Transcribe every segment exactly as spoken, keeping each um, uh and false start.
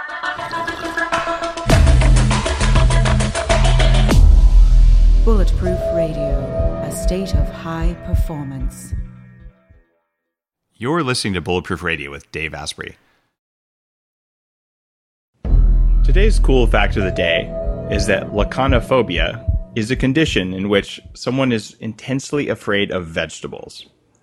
Bulletproof Radio, a state of high performance. You're listening to Bulletproof Radio with Dave Asprey. Today's cool fact of the day is that lachanophobia is a condition in which someone is intensely afraid of vegetables.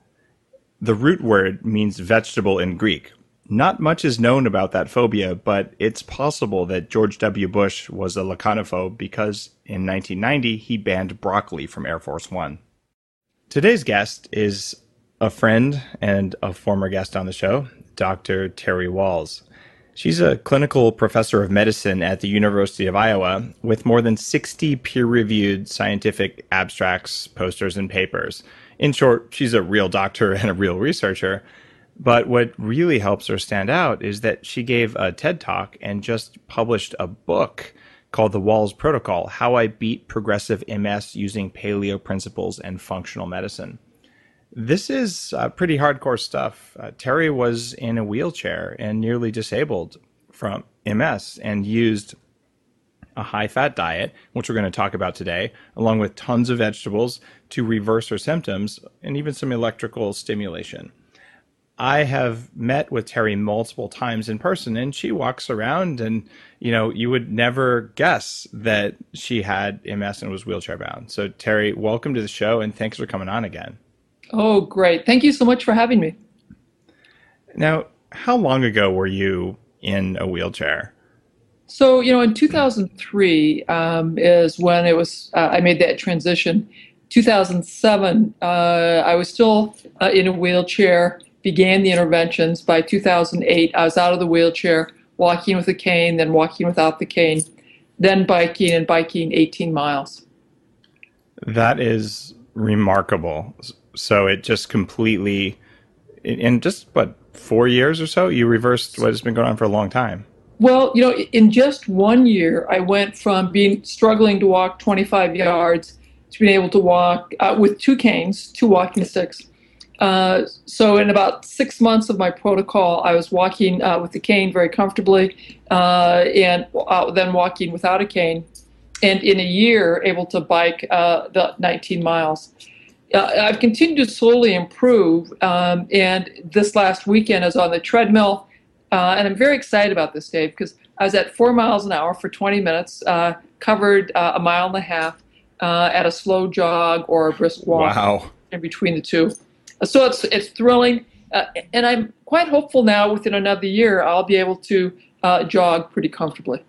The root word means vegetable in Greek. Not much is known about that phobia, but it's possible that George W. Bush was a lachanophobe because in nineteen ninety he banned broccoli from Air Force One. Today's guest is a friend and a former guest on the show, Doctor Terry Wahls. She's a clinical professor of medicine at the University of Iowa with more than sixty peer-reviewed scientific abstracts, posters, and papers. In short, she's a real doctor and a real researcher. But what really helps her stand out is that she gave a TED Talk and just published a book called The Wahls Protocol, How I Beat Progressive M S Using Paleo Principles and Functional Medicine. This is uh, pretty hardcore stuff. Uh, Terry was in a wheelchair and nearly disabled from M S and used a high-fat diet, which we're going to talk about today, along with tons of vegetables to reverse her symptoms and even some electrical stimulation. I have met with Terry multiple times in person, and she walks around and, you know, you would never guess that she had M S and was wheelchair bound. So Terry, welcome to the show and thanks for coming on again. Oh, great. Thank you so much for having me. Now, how long ago were you in a wheelchair? So, you know, in two thousand three um, is when it was, uh, I made that transition. two thousand seven, uh, I was still uh, in a wheelchair, began the interventions. By two thousand eight, I was out of the wheelchair, walking with a cane, then walking without the cane, then biking and biking eighteen miles. That is remarkable. So it just completely, in just, what, four years or so, you reversed what has been going on for a long time. Well, you know, in just one year, I went from being struggling to walk twenty-five yards to being able to walk uh, with two canes, two walking sticks. Uh, so in about six months of my protocol, I was walking uh, with the cane very comfortably uh, and uh, then walking without a cane. And in a year, able to bike uh, the nineteen miles. Uh, I've continued to slowly improve. Um, and this last weekend I was on the treadmill. Uh, and I'm very excited about this, Dave, because I was at four miles an hour for twenty minutes, uh, covered uh, a mile and a half uh, at a slow jog or a brisk walk. Wow. In between the two. So it's it's thrilling, uh, and I'm quite hopeful now within another year I'll be able to uh, jog pretty comfortably.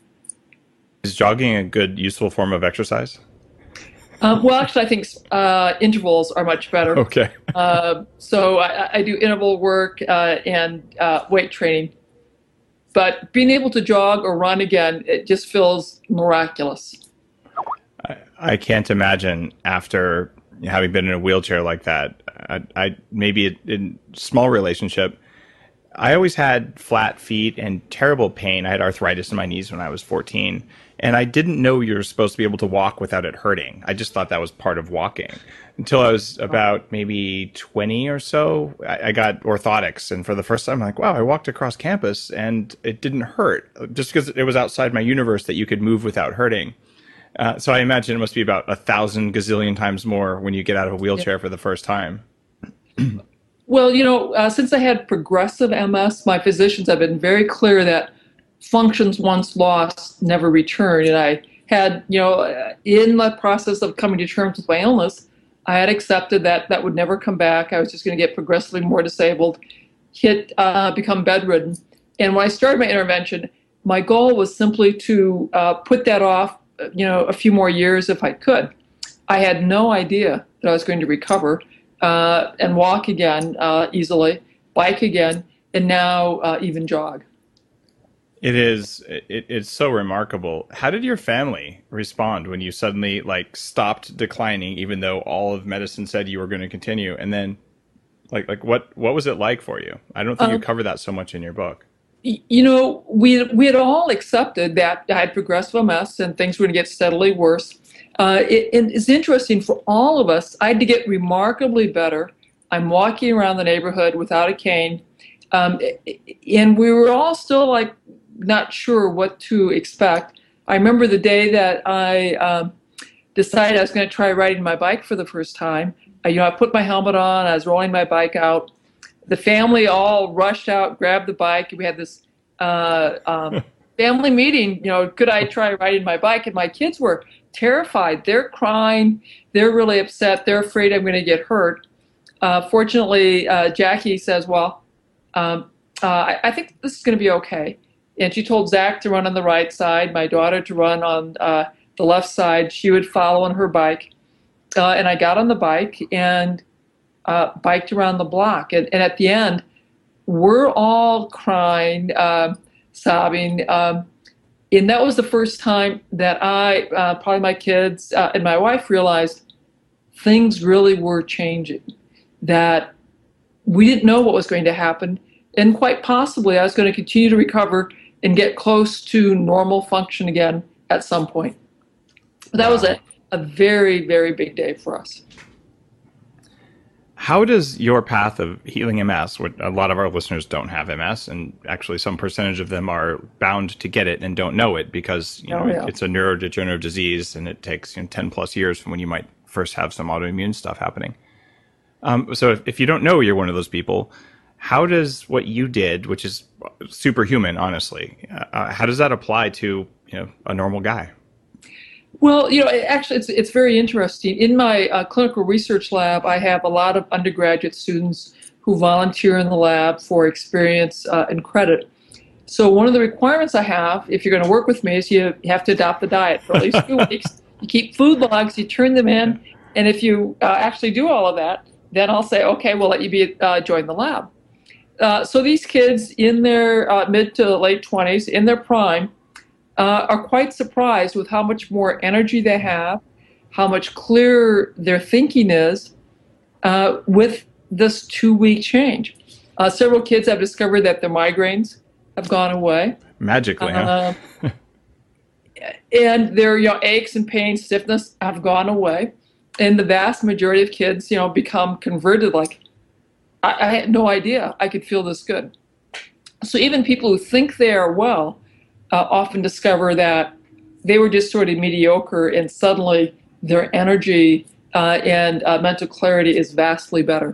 Is jogging a good, useful form of exercise? Um, well, actually, I think uh, intervals are much better. Okay. uh, so I, I do interval work uh, and uh, weight training. But being able to jog or run again, it just feels miraculous. I, I can't imagine after having been in a wheelchair like that. I, I maybe in, in small relationship, I always had flat feet and terrible pain. I had arthritis in my knees when I was fourteen. And I didn't know you were supposed to be able to walk without it hurting. I just thought that was part of walking. Until I was about maybe twenty or so, I, I got orthotics. And for the first time, I'm like, wow, I walked across campus and it didn't hurt. Just because it was outside my universe that you could move without hurting. Uh, so I imagine it must be about a thousand gazillion times more when you get out of a wheelchair yeah. for the first time. Well, you know, uh, since I had progressive M S, my physicians have been very clear that functions once lost never return. And I had, you know, in the process of coming to terms with my illness, I had accepted that that would never come back. I was just going to get progressively more disabled, hit, uh, become bedridden. And when I started my intervention, my goal was simply to uh, put that off, you know, a few more years if I could. I had no idea that I was going to recover uh, and walk again uh, easily, bike again, and now uh, even jog. It is, it, it's so remarkable. How did your family respond when you suddenly like stopped declining, even though all of medicine said you were going to continue? And then like, like what, what was it like for you? I don't think um, you cover that so much in your book. You know, we, we had all accepted that I had progressive M S and things were going to get steadily worse. Uh, it, it's interesting for all of us. I had to get remarkably better. I'm walking around the neighborhood without a cane. Um, and we were all still like not sure what to expect. I remember the day that I um, decided I was going to try riding my bike for the first time. Uh, you know, I put my helmet on, I was rolling my bike out. The family all rushed out, grabbed the bike, and we had this uh, um, family meeting. You know, could I try riding my bike? And my kids were terrified. They're crying. They're really upset. They're afraid I'm going to get hurt. Uh, fortunately, uh, Jackie says, well, um, uh, I, I think this is going to be okay. And she told Zach to run on the right side, my daughter to run on uh, the left side. She would follow on her bike. Uh, and I got on the bike and uh, biked around the block. And, and at the end, we're all crying, uh, sobbing. Um, and that was the first time that I, uh, probably my kids uh, and my wife realized things really were changing, that we didn't know what was going to happen. And quite possibly I was going to continue to recover and get close to normal function again at some point. But that was a, a very, very big day for us. How does your path of healing M S, what a lot of our listeners don't have M S, and actually some percentage of them are bound to get it and don't know it because you know oh, yeah. it's a neurodegenerative disease and it takes you know, ten plus years from when you might first have some autoimmune stuff happening. Um, so if, if you don't know you're one of those people, how does what you did, which is superhuman, honestly, uh, how does that apply to you know a normal guy? Well, you know, actually, it's it's very interesting. In my uh, clinical research lab, I have a lot of undergraduate students who volunteer in the lab for experience uh, and credit. So one of the requirements I have, if you're going to work with me, is you have to adopt the diet for at least two weeks. You keep food logs, you turn them in, and if you uh, actually do all of that, then I'll say, okay, we'll let you be uh, join the lab. Uh, so these kids in their uh, mid to late twenties, in their prime, uh, are quite surprised with how much more energy they have, how much clearer their thinking is uh, with this two-week change. Uh, several kids have discovered that their migraines have gone away. Magically, huh? Uh, and their you know, aches and pains, stiffness have gone away. And the vast majority of kids, you know, become converted like, I, I had no idea I could feel this good. So even people who think they are well uh, often discover that they were just sort of mediocre and suddenly their energy uh, and uh, mental clarity is vastly better.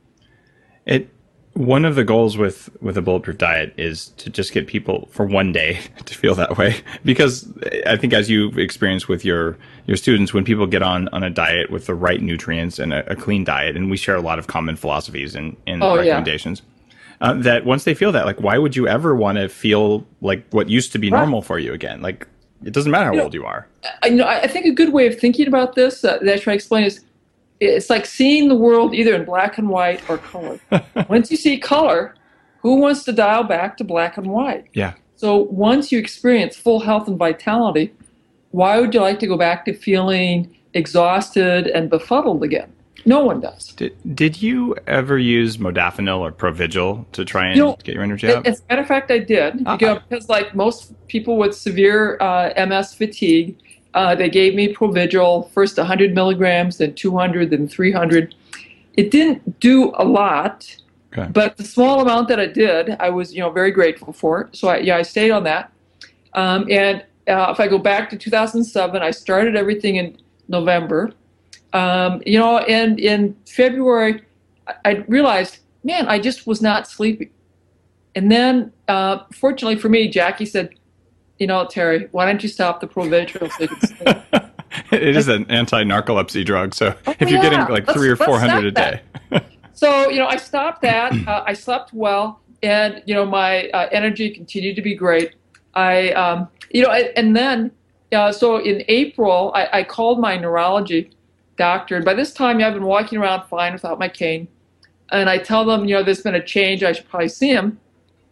It one of the goals with with a bulletproof diet is to just get people for one day to feel that way, because I think as you've experienced with your your students, when people get on on a diet with the right nutrients and a, a clean diet, and we share a lot of common philosophies and, and oh, recommendations, yeah. uh, that once they feel that, like, why would you ever want to feel like what used to be right. normal for you again? Like, it doesn't matter how you old know, you are. I, you know, I think a good way of thinking about this uh, that I try to explain is, it's like seeing the world either in black and white or color. Once you see color, who wants to dial back to black and white? Yeah. So once you experience full health and vitality, why would you like to go back to feeling exhausted and befuddled again? No one does. Did, did you ever use modafinil or Provigil to try and you know, get your energy up? As a matter of fact, I did. Uh-huh. Because, because like most people with severe uh, M S fatigue, Uh, they gave me Provigil, first one hundred milligrams, then two hundred, then three hundred. It didn't do a lot, okay. but the small amount that I did, I was, you know, very grateful for. So I, yeah, I stayed on that. Um, and uh, if I go back to two thousand seven, I started everything in November. Um, you know, and in February, I, I realized, man, I just was not sleeping. And then, uh, fortunately for me, Jackie said, you know, Terry, why don't you stop the Provigil so you can sleep? It is an anti-narcolepsy drug, so oh, if you're yeah. getting like let's, three or four hundred a day. So, you know, I stopped that. Uh, I slept well, and, you know, my uh, energy continued to be great. I, um, you know, I, and then, uh, so in April, I, I called my neurology doctor, and by this time, yeah, I've been walking around fine without my cane, and I tell them, you know, there's been a change. I should probably see him.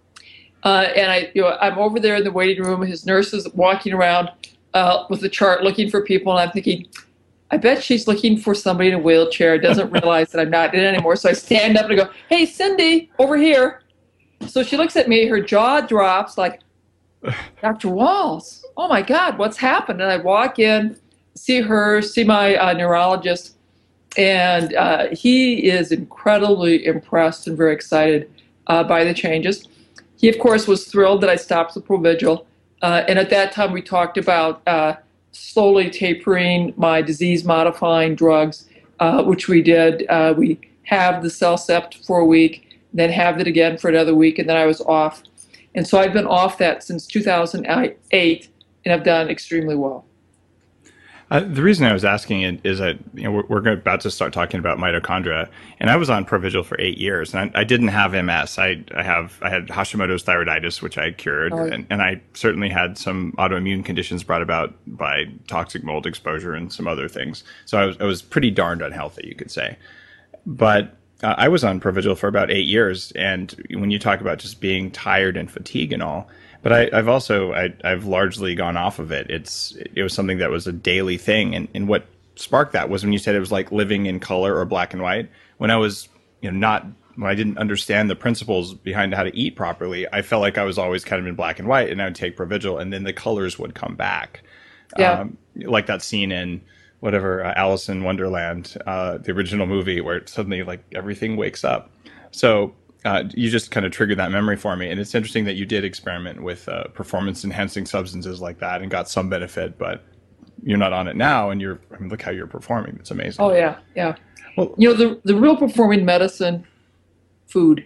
Uh, and I, you know, I'm over there in the waiting room. His nurse is walking around uh, with the chart, looking for people, and I'm thinking, I bet she's looking for somebody in a wheelchair. Doesn't realize that I'm not in it anymore. So I stand up and I go, "Hey, Cindy, over here." So she looks at me. Her jaw drops, like, "Doctor Walls, oh my God, what's happened?" And I walk in, see her, see my uh, neurologist, and uh, he is incredibly impressed and very excited uh, by the changes. he, of course, was thrilled that I stopped the Provigil. Uh, and at that time, we talked about uh, slowly tapering my disease-modifying drugs, uh, which we did. Uh, we halved the CellCept for a week, then halved it again for another week, and then I was off. And so I've been off that since two thousand eight, and I've done extremely well. Uh, the reason I was asking it is that, you know, we're, we're about to start talking about mitochondria, and I was on Provigil for eight years, and I, I didn't have M S. I, I have I had Hashimoto's thyroiditis, which I cured, oh. and, and I certainly had some autoimmune conditions brought about by toxic mold exposure and some other things. So I was I was pretty darned unhealthy, you could say. But uh, I was on Provigil for about eight years, and when you talk about just being tired and fatigue and all. But I, I've also I, I've largely gone off of it. It's it was something that was a daily thing, and, and what sparked that was when you said it was like living in color or black and white. When I was you know not when I didn't understand the principles behind how to eat properly, I felt like I was always kind of in black and white, and I would take Provigil, and then the colors would come back. Yeah, um, like that scene in whatever uh, Alice in Wonderland, uh, the original movie, where it suddenly like everything wakes up. So. Uh, you just kind of triggered that memory for me. And it's interesting that you did experiment with uh, performance-enhancing substances like that and got some benefit, but you're not on it now, and you're, I mean, look how you're performing. It's amazing. Oh, yeah, yeah. Well, you know, the the real performing medicine, food.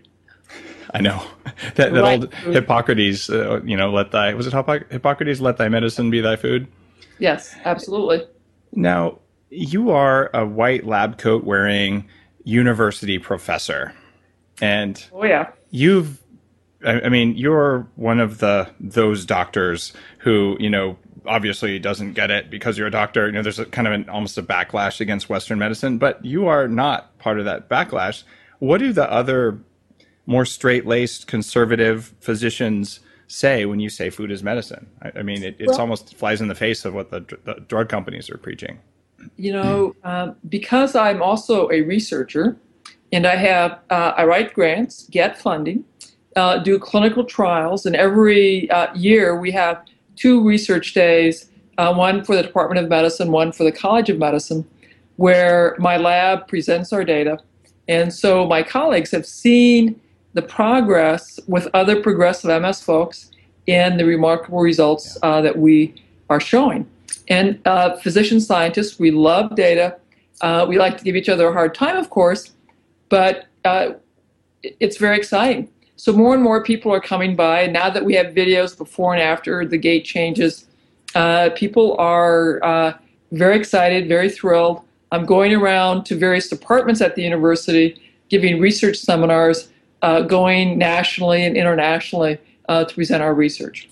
I know. that that Right. old Hippocrates, uh, you know, let thy, was it Hippoc- Hippocrates, let thy medicine be thy food? Yes, absolutely. Now, you are a white lab coat wearing university professor. And oh yeah, you've, I, I mean, you're one of the those doctors who, you know, obviously doesn't get it because you're a doctor. You know, there's a kind of an almost a backlash against Western medicine, but you are not part of that backlash. What do the other more straight-laced conservative physicians say when you say food is medicine? I, I mean, it it's well, almost flies in the face of what the, the drug companies are preaching. You know, um, because I'm also a researcher. And I have, uh, I write grants, get funding, uh, do clinical trials, and every uh, year we have two research days, uh, one for the Department of Medicine, one for the College of Medicine, where my lab presents our data. And so my colleagues have seen the progress with other progressive M S folks and the remarkable results uh, that we are showing. And uh, physician scientists, we love data. Uh, we like to give each other a hard time, of course. But uh, it's very exciting. So more and more people are coming by. Now that we have videos before and after the gate changes, uh, people are uh, very excited, very thrilled. I'm going around to various departments at the university, giving research seminars, uh, going nationally and internationally uh, to present our research.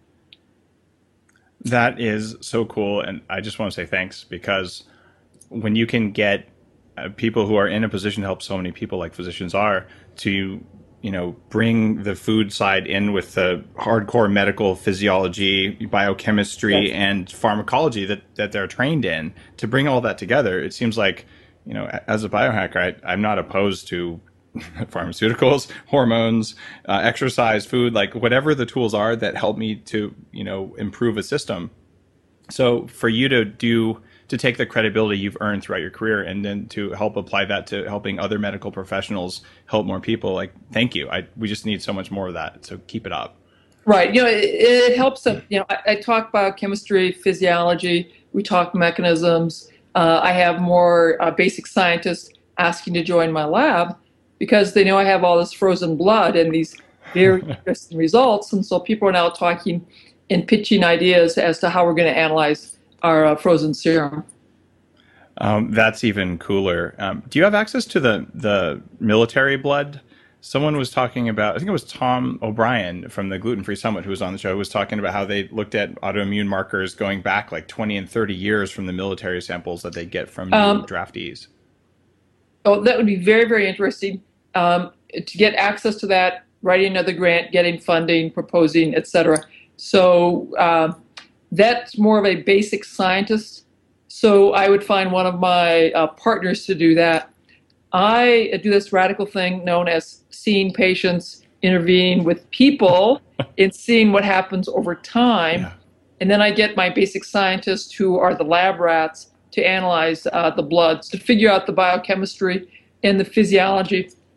That is so cool. And I just want to say thanks, because when you can get Uh, people who are in a position to help so many people like physicians are to, you know, bring the food side in with the hardcore medical physiology, biochemistry, yes. and pharmacology that, that they're trained in, to bring all that together. It seems like, you know, as a biohacker, I, I'm not opposed to pharmaceuticals, hormones, uh, exercise, food, like whatever the tools are that help me to, you know, improve a system. So for you to do to take the credibility you've earned throughout your career and then to help apply that to helping other medical professionals help more people, like, thank you. I, we just need so much more of that. So keep it up. Right. You know, it, it helps that, you know, I, I talk biochemistry, physiology, we talk mechanisms. Uh, I have more uh, basic scientists asking to join my lab because they know I have all this frozen blood and these very interesting results. And so people are now talking and pitching ideas as to how we're going to analyze our uh, frozen serum. Um, that's even cooler. Um, do you have access to the, the military blood? Someone was talking about, I think it was Tom O'Brien from the Gluten Free Summit who was on the show, was talking about how they looked at autoimmune markers going back like twenty and thirty years from the military samples that they get from new um, draftees. Oh, that would be very, very interesting. Um, to get access to that, writing another grant, getting funding, proposing, et cetera. So uh, that's more of a basic scientist. So I would find one of my uh, partners to do that. I do this radical thing known as seeing patients, intervening with people, and seeing what happens over time. Yeah. And then I get my basic scientists, who are the lab rats, to analyze uh, the bloods, to figure out the biochemistry and the physiology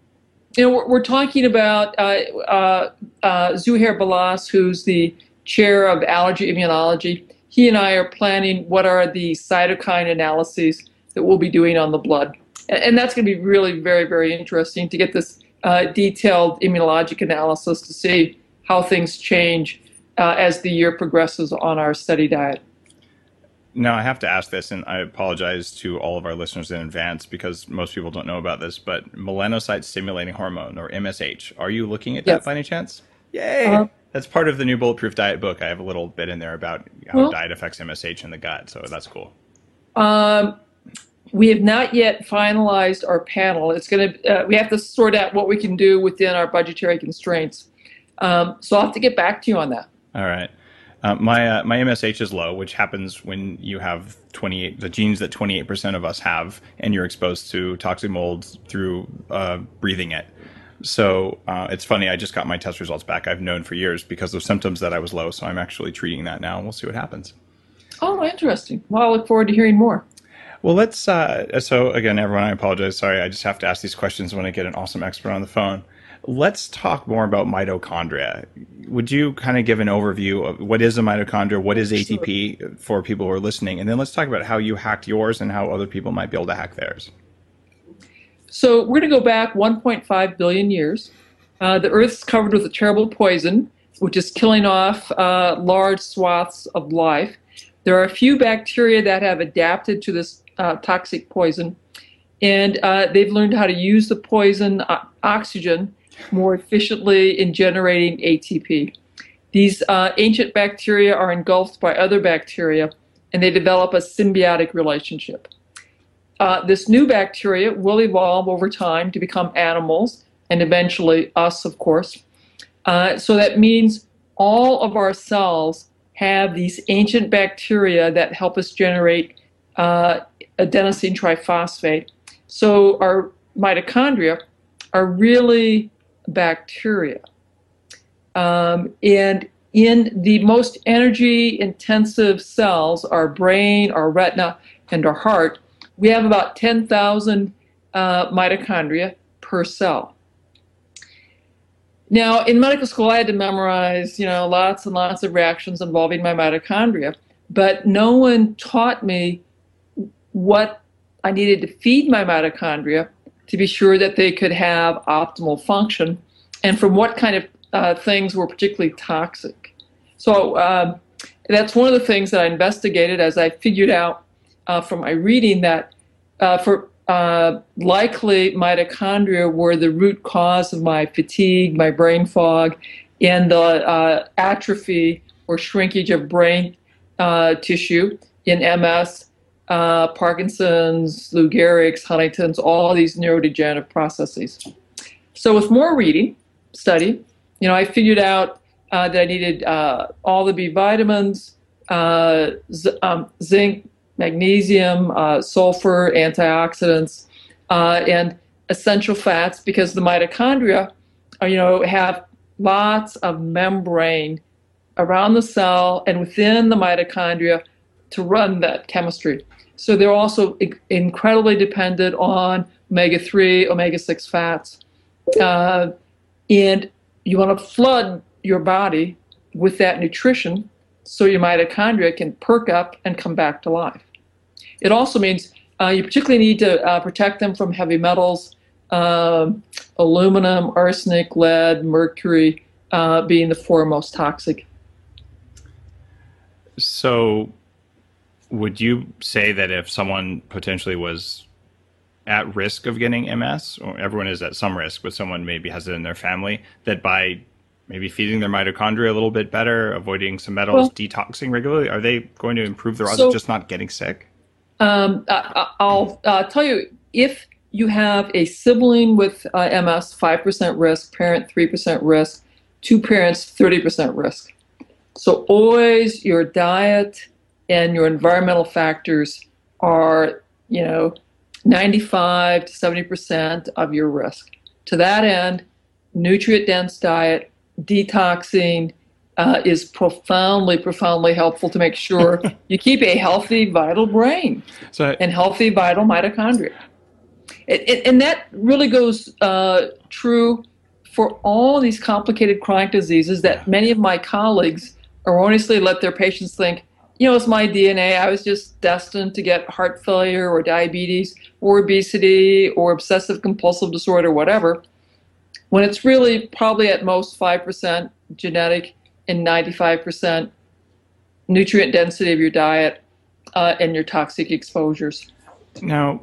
you know, we're, we're talking about uh, uh, uh, Zuhair Balas, who's the chair of allergy immunology. He and I are planning what are the cytokine analyses that we'll be doing on the blood. And, and that's going to be really very, very interesting to get this uh, detailed immunologic analysis to see how things change uh, as the year progresses on our study diet. Now, I have to ask this, and I apologize to all of our listeners in advance because most people don't know about this, but melanocyte stimulating hormone, or M S H, are you looking at Yes. that by any chance? Yay! Uh, That's part of the new Bulletproof Diet book. I have a little bit in there about how well, diet affects M S H in the gut, so that's cool. Um, we have not yet finalized our panel. It's going to. Uh, we have to sort out what we can do within our budgetary constraints. Um, so I'll have to get back to you on that. All right. Uh, my uh, my M S H is low, which happens when you have twenty-eight the genes that twenty-eight percent of us have, and you're exposed to toxic molds through uh, breathing it. So uh, it's funny. I just got my test results back. I've known for years because of symptoms that I was low, so I'm actually treating that now, and we'll see what happens. Oh, interesting. Well, I look forward to hearing more. Well, let's. Uh, so again, everyone, I apologize. Sorry, I just have to ask these questions when I get an awesome expert on the phone. Let's talk more about mitochondria. Would you kind of give an overview of what is a mitochondria, what is A T P sure. for people who are listening, and then let's talk about how you hacked yours and how other people might be able to hack theirs. So we're going to go back one point five billion years. Uh, the Earth's covered with a terrible poison, which is killing off uh, large swaths of life. There are a few bacteria that have adapted to this uh, toxic poison, and uh, they've learned how to use the poison uh, oxygen more efficiently in generating A T P. These uh, ancient bacteria are engulfed by other bacteria, and they develop a symbiotic relationship. Uh, this new bacteria will evolve over time to become animals, and eventually us, of course. Uh, so that means all of our cells have these ancient bacteria that help us generate uh, adenosine triphosphate. So our mitochondria are really bacteria. Um, and in the most energy-intensive cells, our brain, our retina, and our heart, we have about ten thousand uh, mitochondria per cell. Now, in medical school, I had to memorize, you know, lots and lots of reactions involving my mitochondria, but no one taught me what I needed to feed my mitochondria to be sure that they could have optimal function, and from what kind of uh, things were particularly toxic. So uh, that's one of the things that I investigated as I figured out uh, from my reading that uh, for uh, likely mitochondria were the root cause of my fatigue, my brain fog, and the uh, atrophy or shrinkage of brain uh, tissue in M S, Uh, Parkinson's, Lou Gehrig's, Huntington's, all these neurodegenerative processes. So with more reading, study, you know, I figured out uh, that I needed uh, all the B vitamins, uh, z- um, zinc, magnesium, uh, sulfur, antioxidants, uh, and essential fats because the mitochondria, are, you know, have lots of membrane around the cell and within the mitochondria to run that chemistry. So they're also I- incredibly dependent on omega three, omega six fats. Uh, and you want to flood your body with that nutrition so your mitochondria can perk up and come back to life. It also means uh, you particularly need to uh, protect them from heavy metals, um, aluminum, arsenic, lead, mercury uh, being the four most toxic. So would you say that if someone potentially was at risk of getting M S, or everyone is at some risk, but someone maybe has it in their family, that by maybe feeding their mitochondria a little bit better, avoiding some metals, well, detoxing regularly, are they going to improve their odds so, of just not getting sick? Um, I, I'll uh, tell you, if you have a sibling with uh, M S, five percent risk, parent three percent risk, two parents, thirty percent risk. So always your diet and your environmental factors are, you know, ninety-five to seventy percent of your risk. To that end, nutrient-dense diet, detoxing uh, is profoundly, profoundly helpful to make sure you keep a healthy, vital brain so, and healthy, vital mitochondria. and, and that really goes uh, true for all these complicated chronic diseases that many of my colleagues erroneously let their patients think, you know, it's my D N A. I was just destined to get heart failure or diabetes or obesity or obsessive compulsive disorder, or whatever, when it's really probably at most five percent genetic and ninety-five percent nutrient density of your diet uh, and your toxic exposures. Now,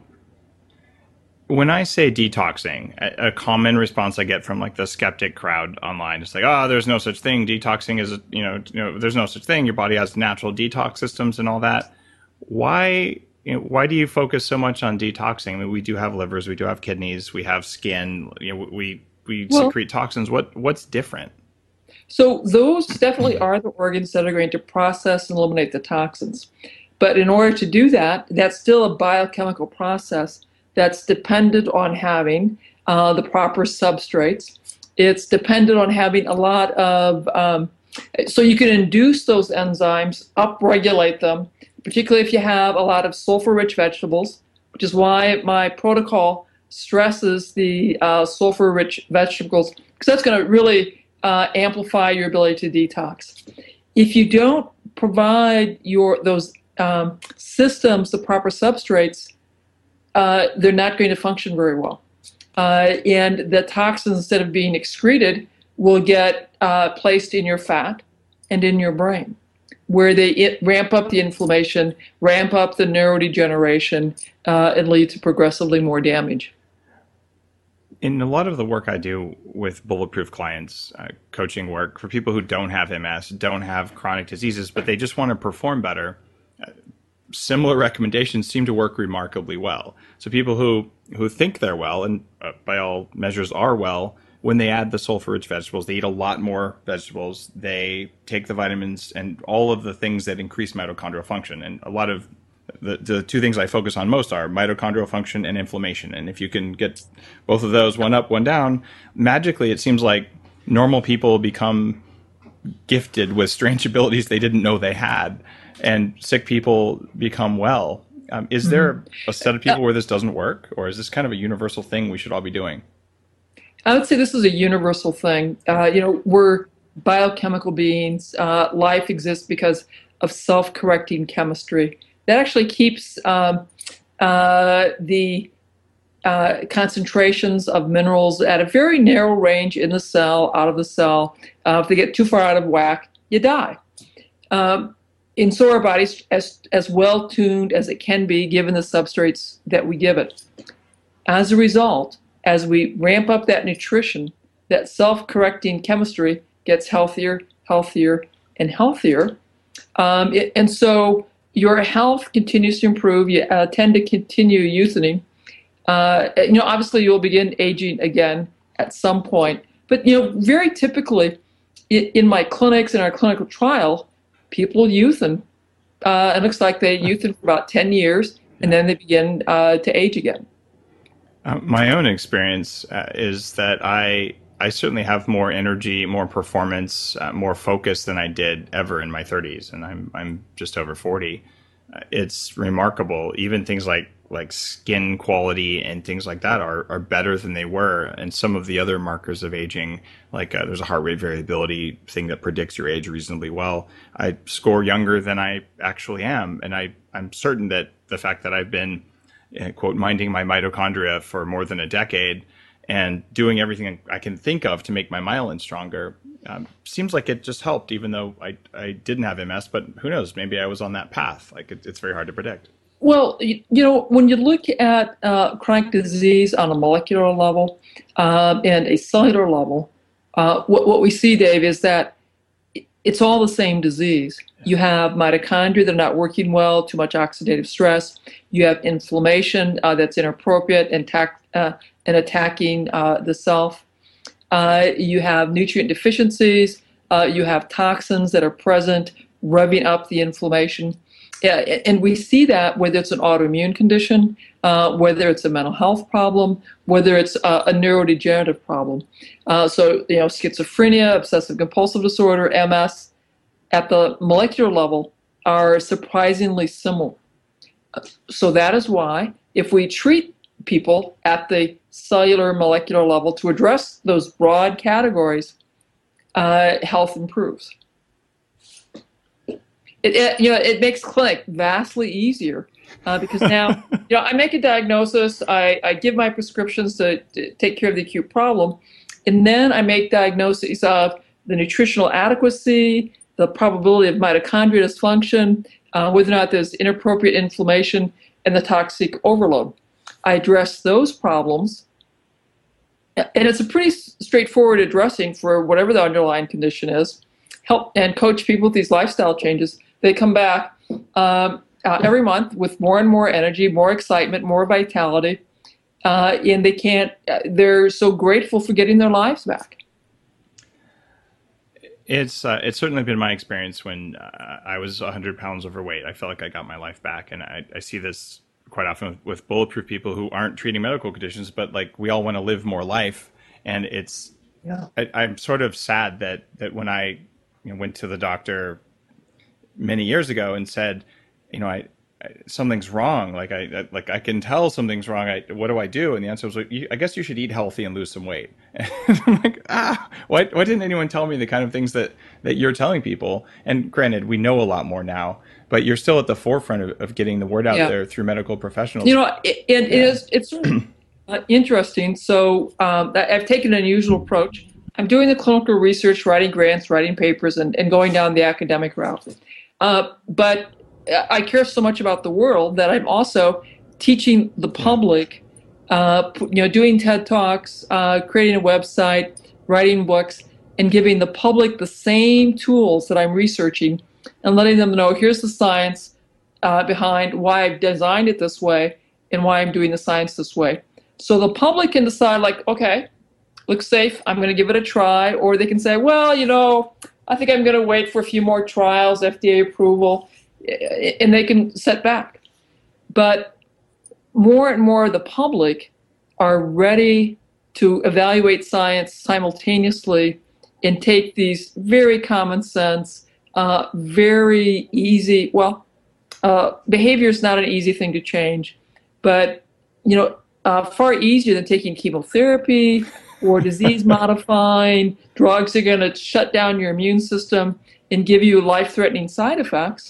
when I say detoxing, a, a common response I get from like the skeptic crowd online is like, oh, there's no such thing. Detoxing is, you know, you know, there's no such thing. Your body has natural detox systems and all that. Why, you know, why do you focus so much on detoxing? I mean, we do have livers, we do have kidneys, we have skin, you know, we, we well, secrete toxins. What, what's different? So those definitely are the organs that are going to process and eliminate the toxins. But in order to do that, that's still a biochemical process that's dependent on having uh, the proper substrates. It's dependent on having a lot of, um, so you can induce those enzymes, upregulate them, particularly if you have a lot of sulfur-rich vegetables, which is why my protocol stresses the uh, sulfur-rich vegetables, because that's going to really uh, amplify your ability to detox. If you don't provide your those um, systems the proper substrates, Uh, they're not going to function very well. Uh, and the toxins, instead of being excreted, will get uh, placed in your fat and in your brain, where they it, ramp up the inflammation, ramp up the neurodegeneration, uh, and lead to progressively more damage. In a lot of the work I do with Bulletproof clients, uh, coaching work for people who don't have M S, don't have chronic diseases, but they just want to perform better, uh, similar recommendations seem to work remarkably well. So people who, who think they're well, and uh, by all measures are well, when they add the sulfur-rich vegetables, they eat a lot more vegetables, they take the vitamins and all of the things that increase mitochondrial function. And a lot of the, the two things I focus on most are mitochondrial function and inflammation. And if you can get both of those, one up, one down, magically it seems like normal people become gifted with strange abilities they didn't know they had. And sick people become well. Um, is there a set of people where this doesn't work, or is this kind of a universal thing we should all be doing? I would say this is a universal thing. Uh, you know, we're biochemical beings. Uh, life exists because of self-correcting chemistry. That actually keeps um, uh, the uh, concentrations of minerals at a very narrow range in the cell, out of the cell. Uh, if they get too far out of whack, you die. Um, And so our body's as, as well tuned as it can be given the substrates that we give it. As a result, as we ramp up that nutrition, that self-correcting chemistry gets healthier, healthier, and healthier. Um, it, and so your health continues to improve. You uh, tend to continue youthening. Uh, you know, obviously you'll begin aging again at some point. But, you know, very typically in, in my clinics, in our clinical trial, people youthen. Uh, it looks like they youthen for about ten years, and then they begin uh, to age again. Uh, my own experience uh, is that I I certainly have more energy, more performance, uh, more focus than I did ever in my thirties, and I'm I'm just over forty. Uh, it's remarkable. Even things like like skin quality and things like that are, are better than they were. And some of the other markers of aging, like uh, there's a heart rate variability thing that predicts your age reasonably well. I score younger than I actually am. And I, I'm certain that the fact that I've been, uh, quote, minding my mitochondria for more than a decade and doing everything I can think of to make my myelin stronger, um, seems like it just helped, even though I, I didn't have M S, but who knows, maybe I was on that path. Like it, it's very hard to predict. Well, you, you know, when you look at uh, chronic disease on a molecular level um, and a cellular level, uh, what, what we see, Dave, is that it's all the same disease. You have mitochondria that are not working well, too much oxidative stress. You have inflammation uh, that's inappropriate and, tac- uh, and attacking uh, the self. Uh, you have nutrient deficiencies. Uh, you have toxins that are present, revving up the inflammation. Yeah, and we see that whether it's an autoimmune condition, uh, whether it's a mental health problem, whether it's a, a neurodegenerative problem. Uh, so, you know, schizophrenia, obsessive compulsive disorder, M S, at the molecular level are surprisingly similar. So that is why if we treat people at the cellular molecular level to address those broad categories, uh, health improves. It, it, you know, it makes clinic vastly easier uh, because now, you know, I make a diagnosis, I, I give my prescriptions to, to take care of the acute problem, and then I make diagnoses of the nutritional adequacy, the probability of mitochondrial dysfunction, uh, whether or not there's inappropriate inflammation, and the toxic overload. I address those problems, and it's a pretty straightforward addressing for whatever the underlying condition is. Help and coach people with these lifestyle changes. They come back um, uh, every month with more and more energy, more excitement, more vitality, uh, and they can't. Uh, they're so grateful for getting their lives back. It's uh, it's certainly been my experience when uh, I was one hundred pounds overweight. I felt like I got my life back, and I, I see this quite often with, with bulletproof people who aren't treating medical conditions, but like we all want to live more life, and it's yeah. I, I'm sort of sad that that when I you know, went to the doctor many years ago and said, you know, I, I something's wrong. Like I, I like I can tell something's wrong. I, what do I do? And the answer was like, you, I guess you should eat healthy and lose some weight. And I'm like, ah, why, why didn't anyone tell me the kind of things that, that you're telling people? And granted, we know a lot more now, but you're still at the forefront of, of getting the word out yeah. there through medical professionals. You know, it, it, yeah. it is, it's sort of uh, interesting. So um, I've taken an unusual approach. I'm doing the clinical research, writing grants, writing papers, and, and going down the academic route. Uh, but I care so much about the world that I'm also teaching the public, uh, you know, doing TED Talks, uh, creating a website, writing books, and giving the public the same tools that I'm researching and letting them know here's the science uh, behind why I've designed it this way and why I'm doing the science this way. So the public can decide, like, okay, looks safe, I'm going to give it a try. Or they can say, well, you know, I think I'm going to wait for a few more trials, F D A approval, and they can set back. But more and more of the public are ready to evaluate science simultaneously and take these very common sense, uh, very easy, well, uh, behavior is not an easy thing to change, but, you know, uh, far easier than taking chemotherapy or disease modifying drugs are going to shut down your immune system and give you life-threatening side effects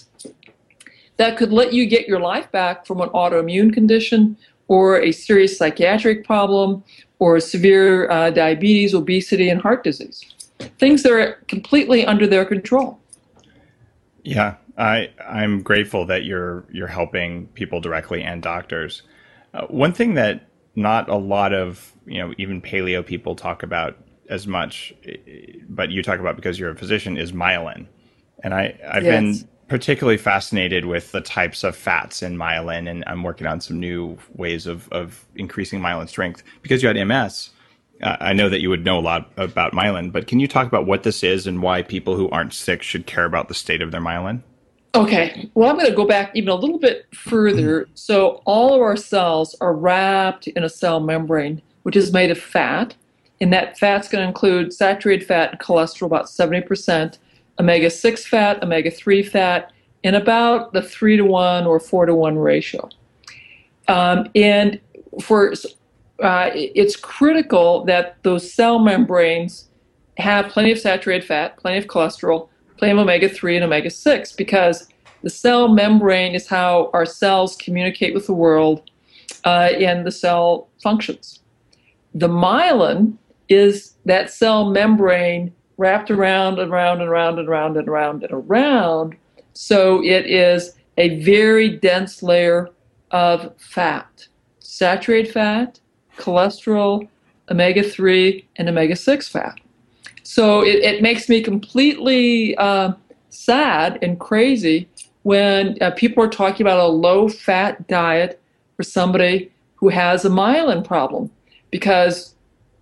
that could let you get your life back from an autoimmune condition or a serious psychiatric problem or severe uh, diabetes, obesity, and heart disease. Things that are completely under their control. Yeah, I, I'm grateful that you're you're helping people directly and doctors. Uh, one thing that not a lot of, you know, even paleo people talk about as much, but you talk about because you're a physician, is myelin. And I, I've yes. been particularly fascinated with the types of fats in myelin, and I'm working on some new ways of, of increasing myelin strength. Because you had M S, uh, I know that you would know a lot about myelin, but can you talk about what this is and why people who aren't sick should care about the state of their myelin? Okay, well, I'm going to go back even a little bit further. So all of our cells are wrapped in a cell membrane, which is made of fat. And that fat's going to include saturated fat and cholesterol, about seventy percent, omega six fat, omega three fat, in about the three to one or four to one ratio. Um, and for uh, it's critical that those cell membranes have plenty of saturated fat, plenty of cholesterol, plenty of omega three and omega six, because the cell membrane is how our cells communicate with the world uh, and the cell functions. The myelin is that cell membrane wrapped around and around and around and around and around and around. So it is a very dense layer of fat, saturated fat, cholesterol, omega three, and omega six fat. So it, it makes me completely uh, sad and crazy when uh, people are talking about a low-fat diet for somebody who has a myelin problem, because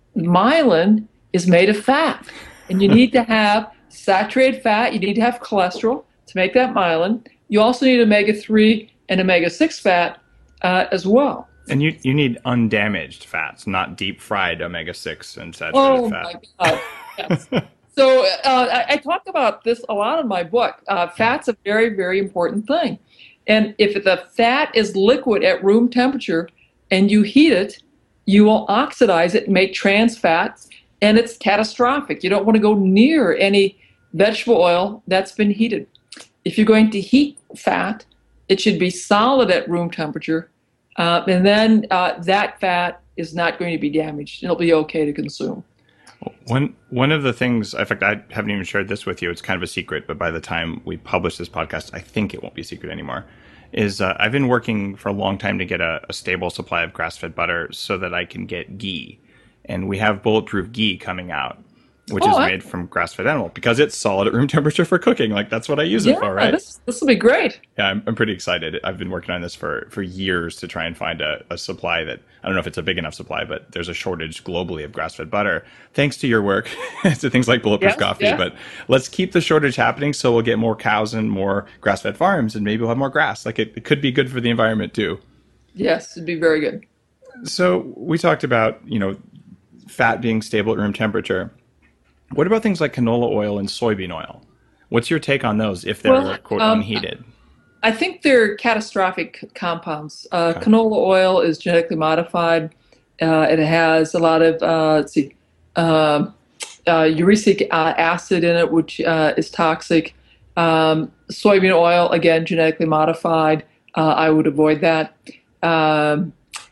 myelin is made of fat. And you need to have saturated fat, you need to have cholesterol to make that myelin. You also need omega three and omega six fat uh, as well. And you, you need undamaged fats, not deep-fried omega six and saturated oh fat. My God. Yes. So uh, I, I talk about this a lot in my book. Uh, fat's a very, very important thing. And if the fat is liquid at room temperature, and you heat it, you will oxidize it and make trans fats, and it's catastrophic. You don't want to go near any vegetable oil that's been heated. If you're going to heat fat, it should be solid at room temperature, uh, and then uh, that fat is not going to be damaged. It'll be okay to consume. One one of the things, in fact, I haven't even shared this with you. It's kind of a secret, but by the time we publish this podcast, I think it won't be a secret anymore. Is uh, I've been working for a long time to get a, a stable supply of grass-fed butter so that I can get ghee, and we have bulletproof ghee coming out, which oh, is I- made from grass-fed animal because it's solid at room temperature for cooking. Like that's what I use it Yeah, for, right? this this will be great. Yeah, I'm, I'm pretty excited. I've been working on this for, for years to try and find a, a supply that, I don't know if it's a big enough supply, but there's a shortage globally of grass-fed butter, thanks to your work, to things like Bulletproof Yes, Coffee. yeah. But let's keep the shortage happening so we'll get more cows and more grass-fed farms, and maybe we'll have more grass. Like it, it could be good for the environment too. Yes, it'd be very good. So we talked about, you know, fat being stable at room temperature. What about things like canola oil and soybean oil? What's your take on those if they're, Well, quote, um, unheated? I think they're catastrophic compounds. Uh, Canola oil is genetically modified. Uh, it has a lot of, uh, let's see, um uh, uric uh, acid in it, which uh, is toxic. Um, soybean oil, again, genetically modified. Uh, I would avoid that. Um,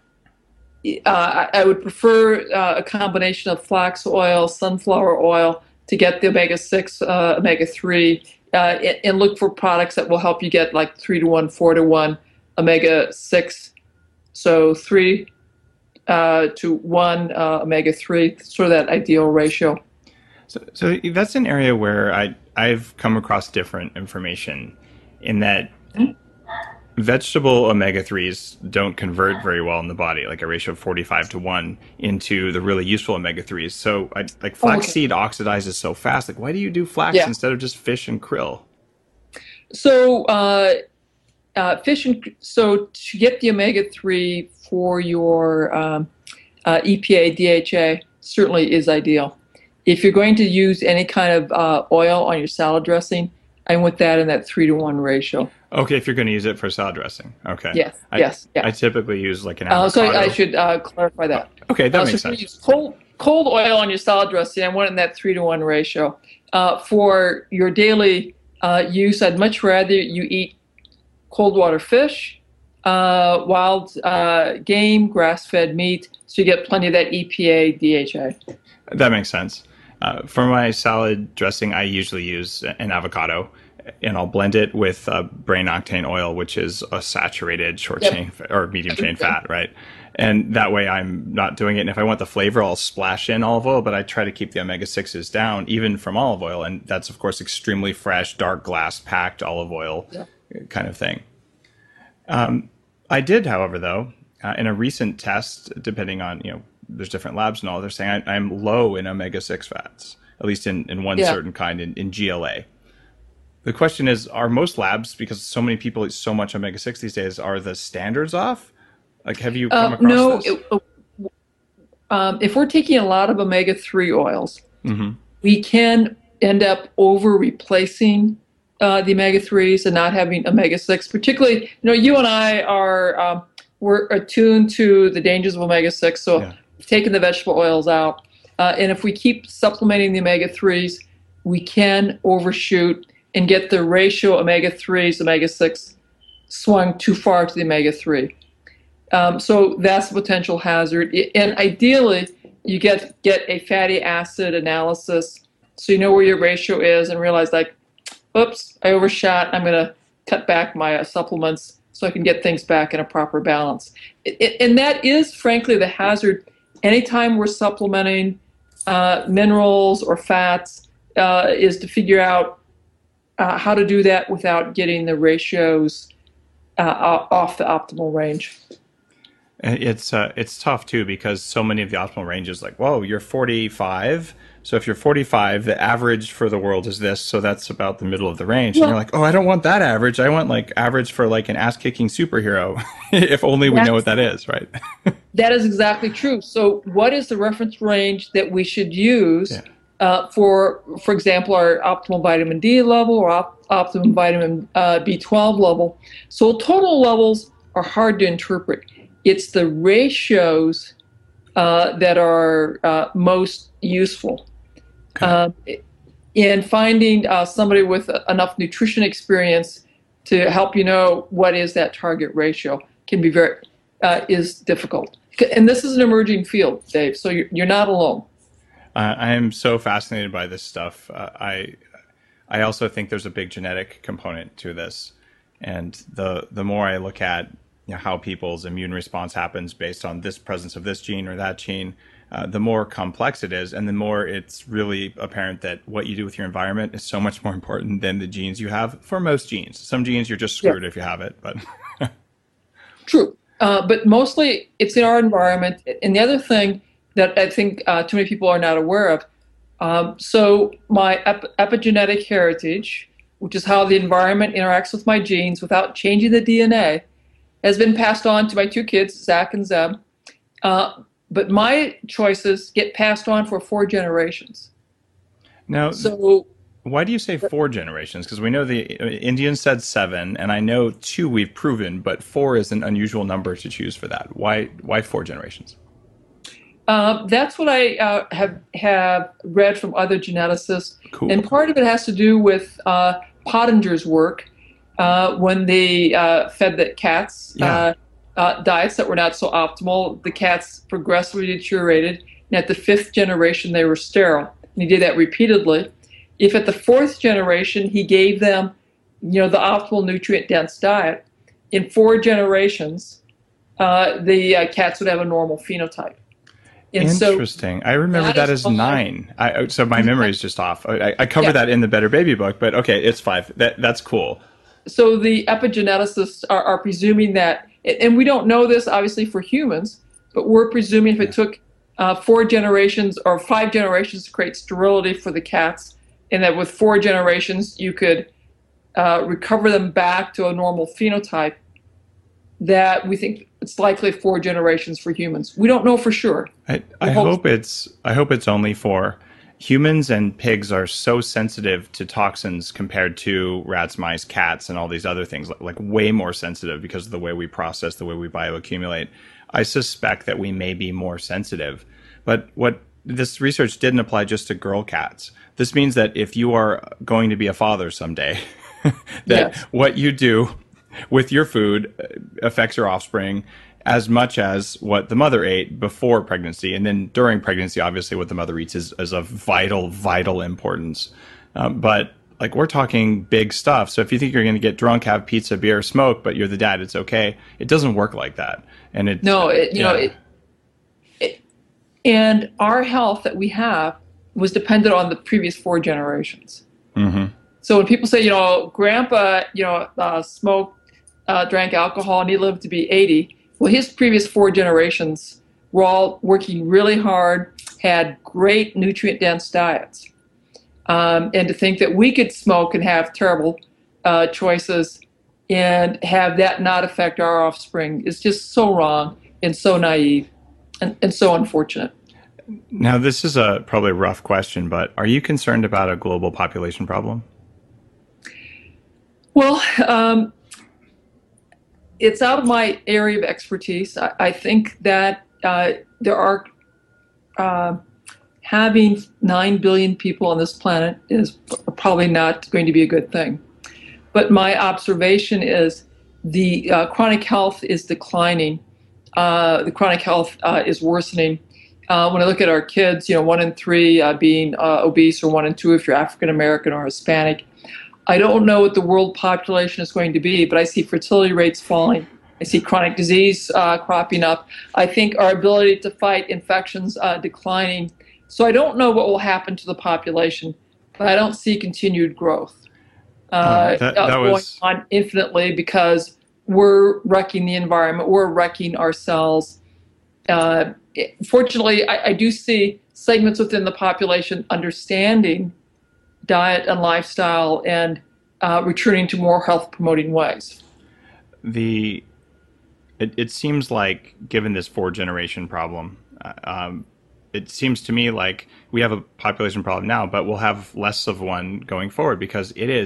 uh, I, I would prefer uh, a combination of flax oil, sunflower oil to get the omega six, uh, omega three, uh, and, and look for products that will help you get like three to one, four to one omega six. So three uh, to one uh, omega three, sort of that ideal ratio. So, so that's an area where I, I've come across different information in that vegetable omega threes don't convert very well in the body, like a ratio of forty-five to one into the really useful omega threes. So I, like flaxseed okay. oxidizes so fast. Like why do you do flax Yeah. instead of just fish and krill? So uh, uh, fish and so to get the omega three for your um, uh, E P A, D H A certainly is ideal. If you're going to use any kind of uh, oil on your salad dressing, I want that in that three to one ratio. Okay, if you're going to use it for salad dressing. Okay. Yes, I, yes, yeah. I typically use like an Uh, so avocado. I, I should uh, clarify that. Okay, that Uh, makes so if sense. you use cold, cold oil on your salad dressing, I want it in that three to one ratio. Uh, for your daily uh, use, I'd much rather you eat cold water fish, uh, wild uh, game, grass-fed meat, so you get plenty of that E P A, D H A. That makes sense. Uh, for my salad dressing, I usually use an avocado, and I'll blend it with uh, brain octane oil, which is a saturated short Yep. chain fa- or medium chain fat, right? And that way I'm not doing it. And if I want the flavor, I'll splash in olive oil, but I try to keep the omega sixes down, even from olive oil. And that's, of course, extremely fresh, dark glass packed olive oil Yep. kind of thing. Um, I did, however, though, uh, in a recent test, depending on, you know, there's different labs and all, they're saying I, I'm low in omega six fats, at least in, in one Yeah. certain kind, in, in G L A. The question is, are most labs, because so many people eat so much omega six these days, are the standards off? Like, have you come Uh, across no, this? it, um, if we're taking a lot of omega three oils, hmm we can end up over replacing uh, the omega threes and not having omega six. Particularly, you know, you and I are um, we're attuned to the dangers of omega six, so Yeah. taking the vegetable oils out, uh, and if we keep supplementing the omega threes, we can overshoot and get the ratio omega threes omega six swung too far to the omega three. Um, so that's a potential hazard. And ideally, you get get a fatty acid analysis so you know where your ratio is and realize, like, oops, I overshot. I'm going to cut back my uh, supplements so I can get things back in a proper balance. It, it, and that is, frankly, the hazard. Anytime we're supplementing uh, minerals or fats uh, is to figure out uh, how to do that without getting the ratios uh, off the optimal range. It's uh, it's tough too, because so many of the optimal ranges, like, whoa, you're forty-five. So if you're forty-five, the average for the world is this. So that's about the middle of the range. Well, and you're like, oh, I don't want that average. I want like average for like an ass kicking superhero. If only we know what that is, right? That is exactly true. So what is the reference range that we should use Yeah. uh, for, for example, our optimal vitamin D level or op- optimum vitamin uh, B twelve level? So total levels are hard to interpret. It's the ratios uh, that are uh, most useful. Okay. Uh, in finding uh, somebody with enough nutrition experience to help you know what is that target ratio can be very uh, is difficult. And this is an emerging field, Dave. So you're, you're not alone. Uh, I am so fascinated by this stuff. Uh, I I also think there's a big genetic component to this, and the the more I look at, you know, how people's immune response happens based on this presence of this gene or that gene, uh, the more complex it is, and the more it's really apparent that what you do with your environment is so much more important than the genes you have for most genes. Some genes you're just screwed Yeah. if you have it, but True. Uh, but mostly it's in our environment. And the other thing that I think uh, too many people are not aware of, um, so my ep- epigenetic heritage, which is how the environment interacts with my genes without changing the D N A, has been passed on to my two kids, Zach and Zeb. Uh, but my choices get passed on for four generations. now So why do you say four generations? Because we know the uh, Indians said seven, and I know two we've proven, but four is an unusual number to choose for that. Why why four generations? uh, that's what I uh, have have read from other geneticists. Cool. And part of it has to do with uh, Pottinger's work uh, when they uh, fed the cats Yeah. uh, uh, diets that were not so optimal. The cats progressively deteriorated, and at the fifth generation, they were sterile. And he did that repeatedly. If at the fourth generation, he gave them, you know, the optimal nutrient-dense diet, in four generations, uh, the uh, cats would have a normal phenotype. And so Interesting. I remember that that is as why- nine. I, so my memory is just off. I, I covered Yeah. that in the Better Baby book, but okay, it's five. That that's cool. so the epigeneticists are, are presuming that, and we don't know this obviously for humans, but we're presuming if it took uh, four generations or five generations to create sterility for the cats, and that with four generations you could uh, recover them back to a normal phenotype, that we think it's likely four generations for humans. We don't know for sure. I, I hope- hope it's I hope it's only for humans, and pigs are so sensitive to toxins compared to rats, mice, cats, and all these other things, like, like way more sensitive because of the way we process, the way we bioaccumulate. I suspect that we may be more sensitive. But what this research didn't apply just to girl cats. This means that if you are going to be a father someday, that Yes. what you do with your food affects your offspring as much as what the mother ate before pregnancy. And then during pregnancy, obviously what the mother eats is, is of vital, vital importance. Um, but like, we're talking big stuff. So if you think you're going to get drunk, have pizza, beer, smoke, but you're the dad, it's okay. It doesn't work like that. And it, No, it, you know, yeah. it, it, and our health that we have was dependent on the previous four generations. Mhm. So when people say, you know, Grandpa, you know, uh, smoked, uh, drank alcohol, and he lived to be eighty, well, his previous four generations were all working really hard, had great nutrient-dense diets. Um, and to think that we could smoke and have terrible uh, choices and have that not affect our offspring is just so wrong and so naive and, and so unfortunate. Now, this is a probably a rough question, but are you concerned about a global population problem? Well, um, it's out of my area of expertise. I, I think that uh, there are uh, having nine billion people on this planet is p- probably not going to be a good thing. But my observation is the uh, chronic health is declining. Uh, the chronic health uh, is worsening. Uh, when I look at our kids, you know, one in three uh, being uh, obese, or one in two if you're African American or Hispanic. I don't know what the world population is going to be, but I see fertility rates falling. I see chronic disease uh, cropping up. I think our ability to fight infections uh, declining. So I don't know what will happen to the population, but I don't see continued growth uh, Oh, that- uh, that going was- on infinitely, because we're wrecking the environment. We're wrecking ourselves. Uh, fortunately, I, I do see segments within the population understanding diet and lifestyle and uh, returning to more health promoting ways. The it, it seems like, given this four generation problem, uh, um, it seems to me like we have a population problem now, but we'll have less of one going forward, because it is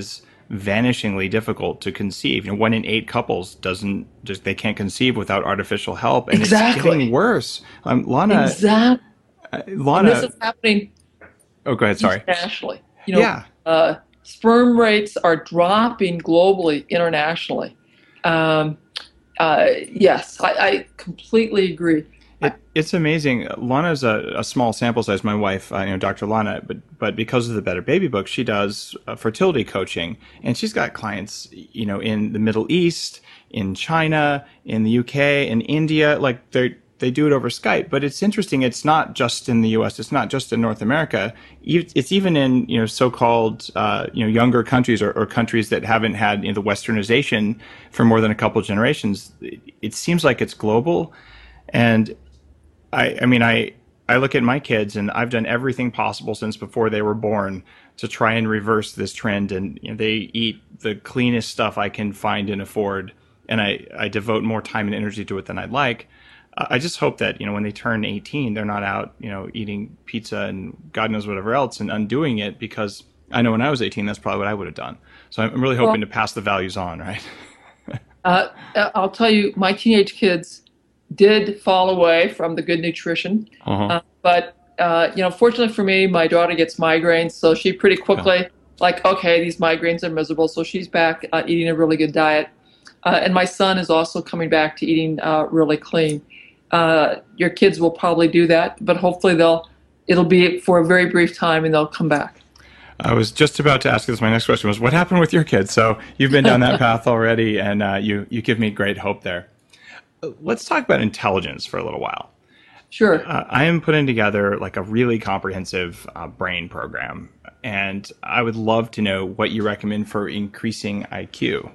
vanishingly difficult to conceive. You know, one in eight couples doesn't just they can't conceive without artificial help, and Exactly. it's getting worse. Um, Lana, Exactly. uh, And Lana. this is happening Oh, go ahead. Sorry. internationally. You know, Yeah. uh, sperm rates are dropping globally, internationally. Um, uh, yes, I, I completely agree. It, it's amazing. Lana's a, a small sample size. My wife, uh, you know, Doctor Lana, but but because of the Better Baby book, she does uh, fertility coaching, and she's got clients, you know, in the Middle East, in China, in the U K, in India. Like they they do it over Skype. But it's interesting. It's not just in the U S. It's not just in North America. It's even in, you know, so-called uh, you know, younger countries, or, or countries that haven't had, you know, the Westernization for more than a couple generations. It, it seems like it's global, and I, I mean, I, I look at my kids, and I've done everything possible since before they were born to try and reverse this trend. And you know, they eat the cleanest stuff I can find and afford, and I, I devote more time and energy to it than I'd like. Uh, I just hope that, you know, when they turn eighteen, they're not out, you know, eating pizza and God knows whatever else and undoing it, because I know when I was eighteen, that's probably what I would have done. So I'm really hoping well, to pass the values on, right? uh, I'll tell you, my teenage kids did fall away from the good nutrition. Uh-huh. Uh, but, uh, you know, fortunately for me, my daughter gets migraines, so she pretty quickly, yeah. like, okay, these migraines are miserable, so she's back uh, eating a really good diet. Uh, and my son is also coming back to eating uh, really clean. Uh, your kids will probably do that, but hopefully they'll, it'll be for a very brief time and they'll come back. I was just about to ask this. My next question was, what happened with your kids? So you've been down that path already, and uh, you, you give me great hope there. Let's talk about intelligence for a little while. Sure. Uh, I am putting together like a really comprehensive uh, brain program, and I would love to know what you recommend for increasing I Q.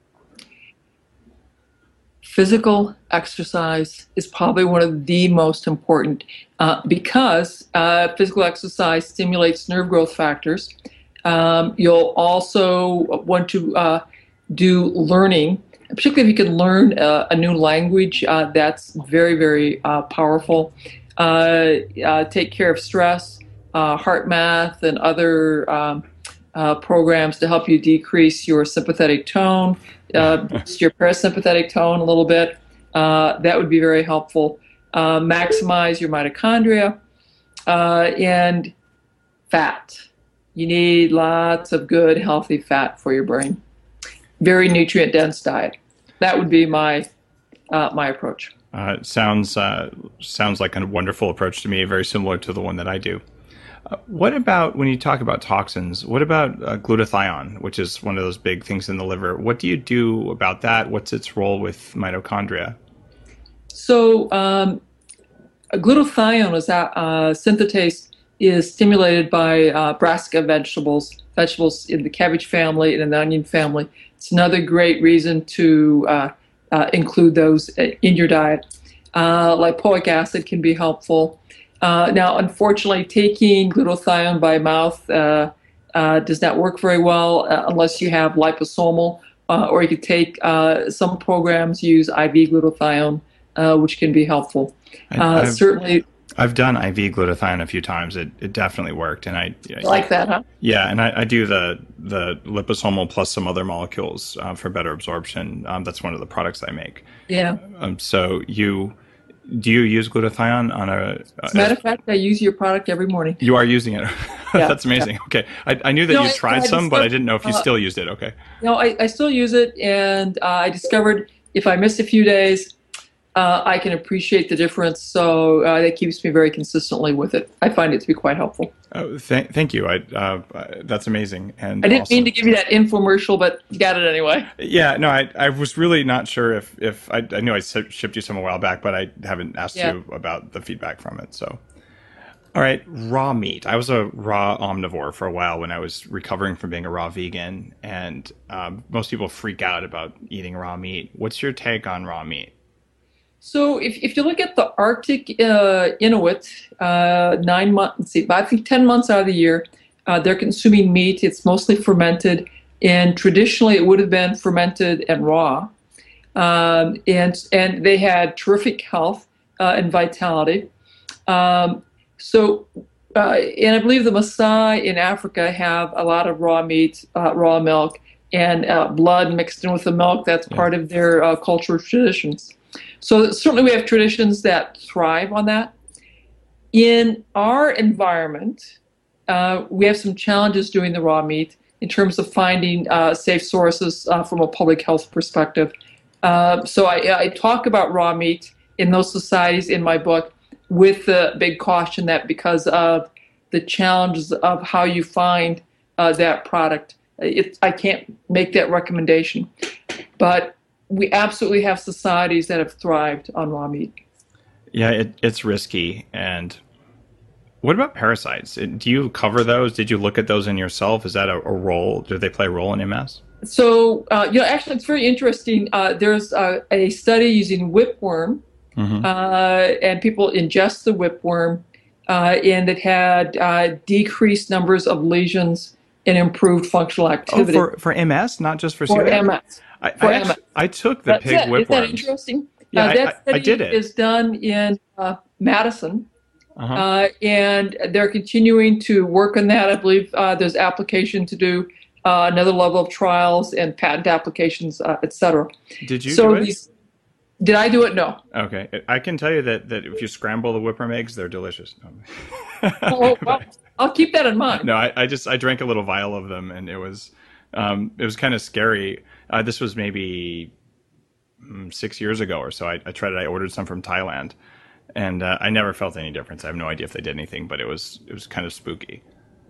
Physical exercise is probably one of the most important uh, because uh, physical exercise stimulates nerve growth factors. Um, you'll also want to uh, do learning. Particularly if you can learn uh, a new language, uh, that's very, very uh, powerful. Uh, uh, take care of stress, uh, heart math, and other um, uh, programs to help you decrease your sympathetic tone, uh, boost your parasympathetic tone a little bit. Uh, that would be very helpful. Uh, maximize your mitochondria uh, and fat. You need lots of good, healthy fat for your brain. Very nutrient-dense diet. That would be my uh, my approach. Uh, sounds uh, sounds like a wonderful approach to me, very similar to the one that I do. Uh, what about when you talk about toxins? What about uh, glutathione, which is one of those big things in the liver? What do you do about that? What's its role with mitochondria? So um, glutathione is uh, synthetase is stimulated by uh, brassica vegetables, vegetables in the cabbage family and in the onion family. It's another great reason to uh, uh, include those in your diet. Uh, lipoic acid can be helpful. Uh, now, unfortunately, taking glutathione by mouth uh, uh, does not work very well uh, unless you have liposomal, uh, or you could take uh, some programs use I V glutathione, uh, which can be helpful. Uh, certainly. I've done I V glutathione a few times. It it definitely worked, and I you know, like that, huh? Yeah, and I, I do the the liposomal plus some other molecules uh, for better absorption. Um, that's one of the products I make. Yeah. Um, so you do you use glutathione on a? As a matter of fact, I use your product every morning. You are using it. Yeah, that's amazing. yeah. Okay, I, I knew that no, you I, tried I some, but I didn't know if you uh, still used it. Okay. No, I, I still use it, and uh, I discovered if I miss a few days, Uh, I can appreciate the difference, so uh, that keeps me very consistently with it. I find it to be quite helpful. Oh, th- thank you. I, uh, that's amazing. And I didn't awesome. mean to give you that infomercial, but you got it anyway. Yeah, no, I, I was really not sure if, if I, I knew I shipped you some a while back, but I haven't asked yeah. you about the feedback from it. So, all right, raw meat. I was a raw omnivore for a while when I was recovering from being a raw vegan, and um, most people freak out about eating raw meat. What's your take on raw meat? So if, if you look at the Arctic uh, Inuit, uh, nine months, I think ten months out of the year, uh, they're consuming meat. It's mostly fermented, and traditionally it would have been fermented and raw. Um, and and they had terrific health uh, and vitality. Um, so, uh, and I believe the Maasai in Africa have a lot of raw meat, uh, raw milk, and uh, blood mixed in with the milk. That's yeah. part of their uh, cultural traditions. So certainly we have traditions that thrive on that. In our environment, uh, we have some challenges doing the raw meat in terms of finding uh, safe sources uh, from a public health perspective. Uh, so I, I talk about raw meat in those societies in my book with the big caution that because of the challenges of how you find uh, that product, it, I can't make that recommendation. But we absolutely have societies that have thrived on raw meat. Yeah, it, it's risky. And what about parasites? Do you cover those? Did you look at those in yourself? Is that a, a role? Do they play a role in M S? So, uh, you know, actually, it's very interesting. Uh, there's uh, a study using whipworm, mm-hmm. uh, and people ingest the whipworm, uh, and it had uh, decreased numbers of lesions and improved functional activity. Oh, for, for M S, not just for For C O P D? M S. I, for I, actually, M S. I took the That's pig it. whipworms. Is that interesting? Yeah, uh, that I, study I did it. is done in uh, Madison. Uh-huh. Uh, and they're continuing to work on that. I believe uh, there's application to do uh, another level of trials and patent applications, uh, et cetera. Did you so do it? These, did I do it? No. Okay. I can tell you that, that if you scramble the whipworm eggs, they're delicious. oh, well, I'll keep that in mind. No, I, I just I drank a little vial of them, and it was um, it was kind of scary. Uh, this was maybe mm, six years ago or so. I, I tried it. I ordered some from Thailand. And uh, I never felt any difference. I have no idea if they did anything, but it was it was kind of spooky.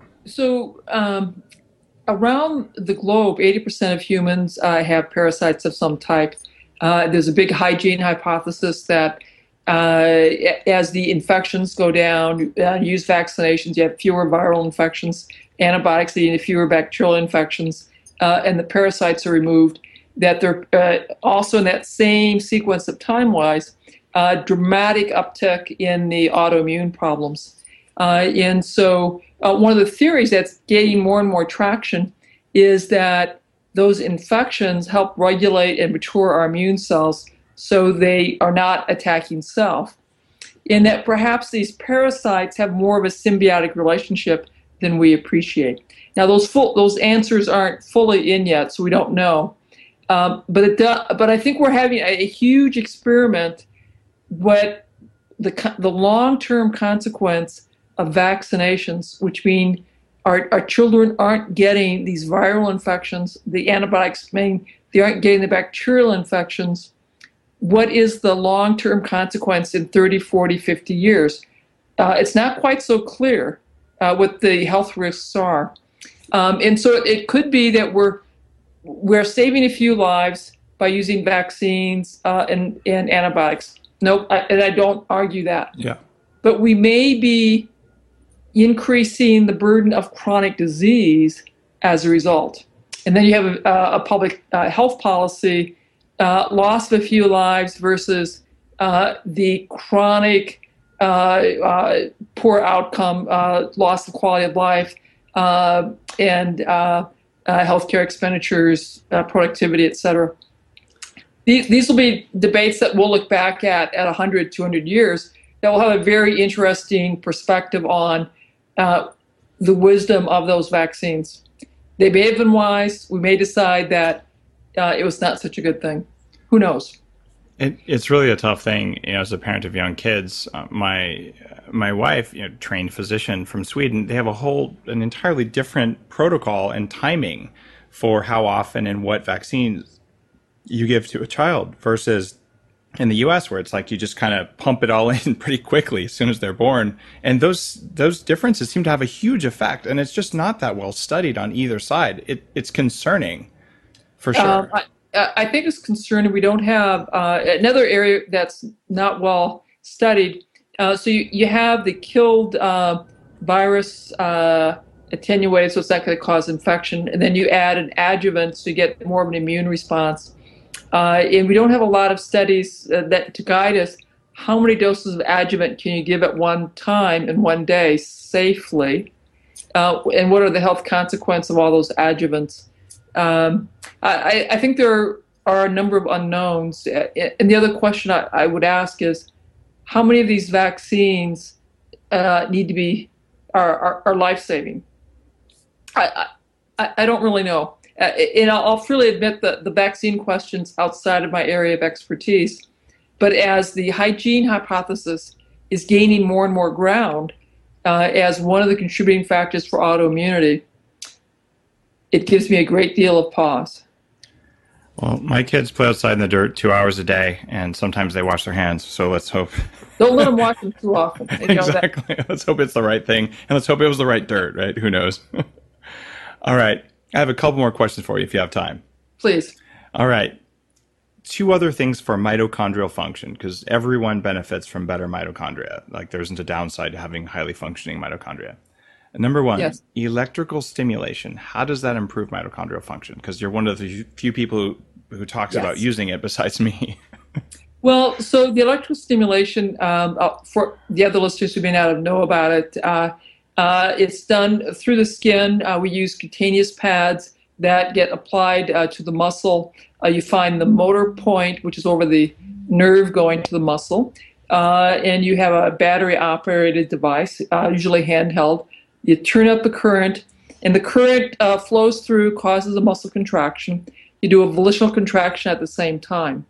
So um, around the globe, eighty percent of humans uh, have parasites of some type. Uh, there's a big hygiene hypothesis that uh, as the infections go down, uh, use vaccinations, you have fewer viral infections, antibiotics, you have fewer bacterial infections, uh, and the parasites are removed, that they're uh, also in that same sequence of time-wise, Uh, dramatic uptick in the autoimmune problems. Uh, and so uh, one of the theories that's gaining more and more traction is that those infections help regulate and mature our immune cells so they are not attacking self. And that perhaps these parasites have more of a symbiotic relationship than we appreciate. Now, those full, those answers aren't fully in yet, so we don't know. Um, but, it do, but I think we're having a, a huge experiment. What the the long-term consequence of vaccinations, which mean our, our children aren't getting these viral infections, the antibiotics mean they aren't getting the bacterial infections. What is the long-term consequence in thirty, forty, fifty years? Uh, it's not quite so clear uh, what the health risks are. Um, and so it could be that we're we're saving a few lives by using vaccines uh, and, and antibiotics. Nope, I, and I don't argue that. Yeah. But we may be increasing the burden of chronic disease as a result. And then you have a, a public uh, health policy, uh, loss of a few lives versus uh, the chronic uh, uh, poor outcome, uh, loss of quality of life, uh, and uh, uh, healthcare expenditures, uh, productivity, et cetera. These, these will be debates that we'll look back at at one hundred, two hundred years that will have a very interesting perspective on uh, the wisdom of those vaccines. They may have been wise. We may decide that uh, it was not such a good thing. Who knows? It, it's really a tough thing, you know, as a parent of young kids. Uh, my my wife, you know, trained physician from Sweden. They have a whole, an entirely different protocol and timing for how often and what vaccines you give to a child versus in the U S where it's like you just kind of pump it all in pretty quickly as soon as they're born. And those those differences seem to have a huge effect. And it's just not that well studied on either side. It, it's concerning for sure. Um, I, I think it's concerning. We don't have uh, another area that's not well studied. Uh, so you, you have the killed uh, virus uh, attenuated, so it's not going to cause infection. And then you add an adjuvant so you get more of an immune response. Uh, and we don't have a lot of studies uh, that to guide us how many doses of adjuvant can you give at one time in one day safely, uh, and what are the health consequences of all those adjuvants. Um, I, I think there are a number of unknowns. And the other question I, I would ask is, how many of these vaccines uh, need to be are, are, are life-saving? I, I, I don't really know. uh, and I'll, I'll freely admit that the vaccine question's outside of my area of expertise. But as the hygiene hypothesis is gaining more and more ground uh, as one of the contributing factors for autoimmunity, it gives me a great deal of pause. Well, my kids play outside in the dirt two hours a day, and sometimes they wash their hands. So let's hope. Don't let them wash them too often. They know exactly. That. Let's hope it's the right thing, and let's hope it was the right dirt. Right? Who knows? All right. I have a couple more questions for you if you have time. Please. All right. Two other things for mitochondrial function, because everyone benefits from better mitochondria. Like there isn't a downside to having highly functioning mitochondria. Number one, yes. Electrical stimulation. How does that improve mitochondrial function? Because you're one of the few people who, who talks yes. about using it besides me. Well, so the electrical stimulation, um, uh, for the other listeners who may not have know about it, uh, uh, it's done through the skin. Uh, we use cutaneous pads that get applied uh, to the muscle. Uh, you find the motor point, which is over the nerve going to the muscle. Uh, and you have a battery-operated device, uh, usually handheld. You turn up the current, and the current uh, flows through, causes a muscle contraction. You do a volitional contraction at the same time.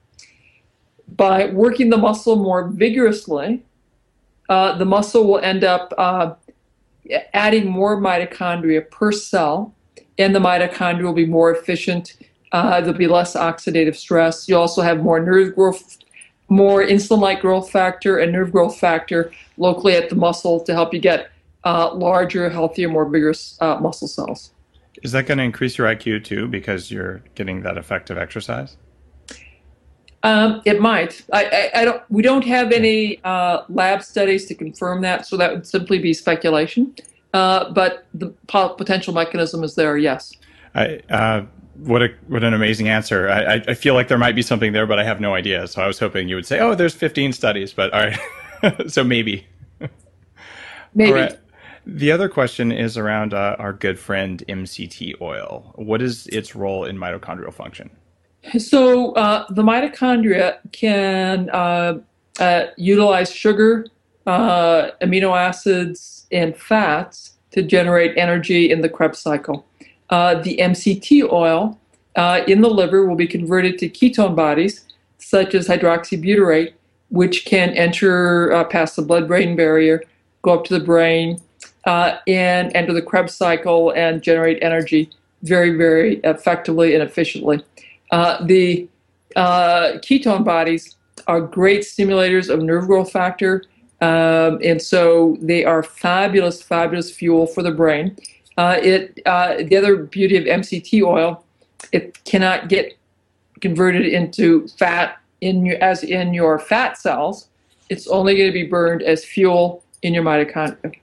By working the muscle more vigorously, uh, the muscle will end up uh, adding more mitochondria per cell, and the mitochondria will be more efficient. Uh, there'll be less oxidative stress. You also have more nerve growth, more insulin-like growth factor and nerve growth factor locally at the muscle to help you get Uh, larger, healthier, more vigorous uh, muscle cells. Is that going to increase your I Q too because you're getting that effective exercise? Um, it might. I, I, I don't. We don't have any uh, lab studies to confirm that, so that would simply be speculation. Uh, but the po- potential mechanism is there. Yes. I, uh, what a what an amazing answer. I, I feel like there might be something there, but I have no idea. So I was hoping you would say, "Oh, there's fifteen studies," but all right. So maybe. Maybe. All right. The other question is around uh, our good friend M C T oil. What is its role in mitochondrial function? So uh, the mitochondria can uh, uh, utilize sugar, uh, amino acids, and fats to generate energy in the Krebs cycle. Uh, the M C T oil uh, in the liver will be converted to ketone bodies, such as hydroxybutyrate, which can enter uh, past the blood-brain barrier, go up to the brain, uh, and enter the Krebs cycle and generate energy very, very effectively and efficiently. Uh, the uh, ketone bodies are great stimulators of nerve growth factor, um, and so they are fabulous, fabulous fuel for the brain. Uh, it uh, the other beauty of M C T oil, it cannot get converted into fat in your, as in your fat cells. It's only going to be burned as fuel in your mitochondria.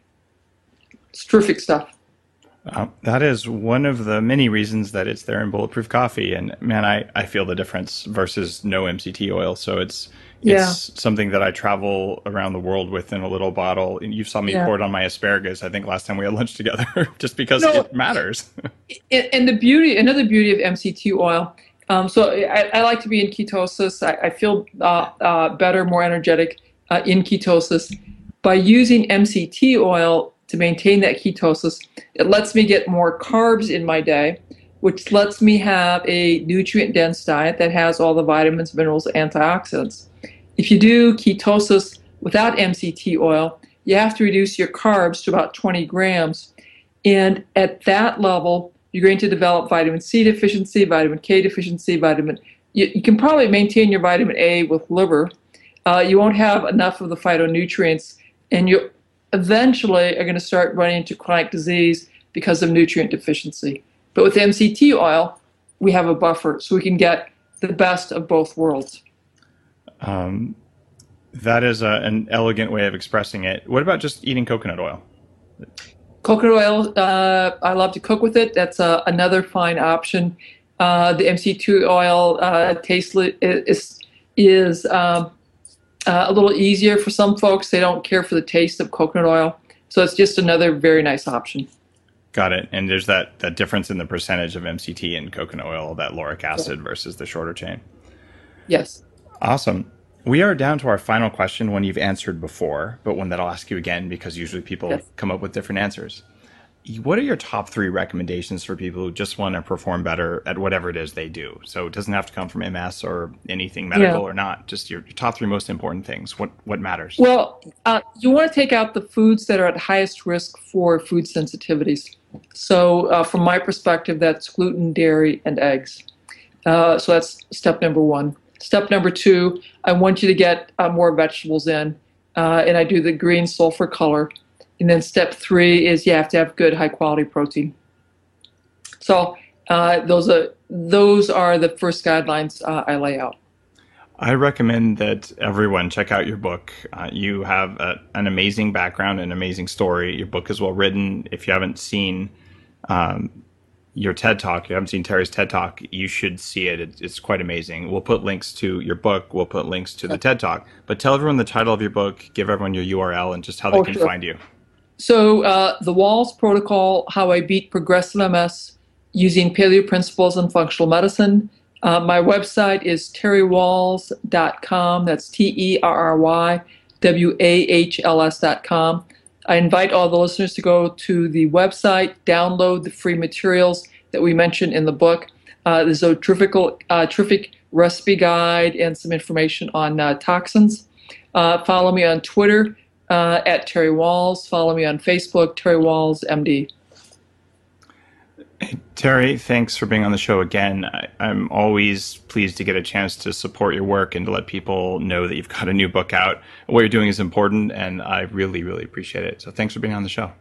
It's terrific stuff. Uh, that is one of the many reasons that it's there in Bulletproof Coffee. And man, I, I feel the difference versus no M C T oil. So it's it's yeah. something that I travel around the world with in a little bottle. And you saw me yeah. pour it on my asparagus, I think, last time we had lunch together, just because no, it matters. And the beauty, another beauty of M C T oil, um, so I, I like to be in ketosis. I, I feel uh, uh, better, more energetic uh, in ketosis. By using M C T oil to maintain that ketosis, it lets me get more carbs in my day, which lets me have a nutrient-dense diet that has all the vitamins, minerals, antioxidants. If you do ketosis without M C T oil, you have to reduce your carbs to about twenty grams. And at that level, you're going to develop vitamin C deficiency, vitamin K deficiency, vitamin... You, you can probably maintain your vitamin A with liver. Uh, you won't have enough of the phytonutrients, and you eventually are going to start running into chronic disease because of nutrient deficiency. But with M C T oil, we have a buffer, so we can get the best of both worlds. Um, that is a, an elegant way of expressing it. What about just eating coconut oil? Coconut oil, uh, I love to cook with it. That's uh, another fine option. Uh, the M C T oil uh, taste is, is um, uh, a little easier for some folks. They don't care for the taste of coconut oil. So it's just another very nice option. Got it. And there's that, that difference in the percentage of M C T in coconut oil, that lauric acid versus the shorter chain. Yes. Awesome. We are down to our final question, one you've answered before, but one that I'll ask you again because usually people yes. come up with different answers. what are your top three recommendations for people who just want to perform better at whatever it is they do? So it doesn't have to come from M S or anything medical yeah. or not. Just your, your top three most important things. What what matters? Well, uh, you want to take out the foods that are at highest risk for food sensitivities. So uh, from my perspective, that's gluten, dairy, and eggs. Uh, so that's step number one. Step number two, I want you to get uh, more vegetables in, uh, and I do the green sulfur color. And then step three is you have to have good high quality protein. So uh, those are those are the first guidelines uh, I lay out. I recommend that everyone check out your book. Uh, you have a, an amazing background, an amazing story. Your book is well written. If you haven't seen um, your TED Talk, you haven't seen Terry's TED Talk, you should see it. it. It's quite amazing. We'll put links to your book. We'll put links to the TED Talk. But tell everyone the title of your book, give everyone your U R L, and just how they oh, can sure. find you. So uh, the Wahls Protocol, How I Beat Progressive M S Using Paleo Principles and Functional Medicine. Uh, my website is terry wahls dot com. That's T E R R Y W A H L S dot com. I invite all the listeners to go to the website, download the free materials that we mentioned in the book. Uh, there's a terrific, uh, terrific recipe guide and some information on uh, toxins. Uh, follow me on Twitter uh, at Terry Wahls. Follow me on Facebook, Terry Wahls, M D. Hey, Terry, thanks for being on the show again. I, I'm always pleased to get a chance to support your work and to let people know that you've got a new book out. What you're doing is important, and I really, really appreciate it. So thanks for being on the show.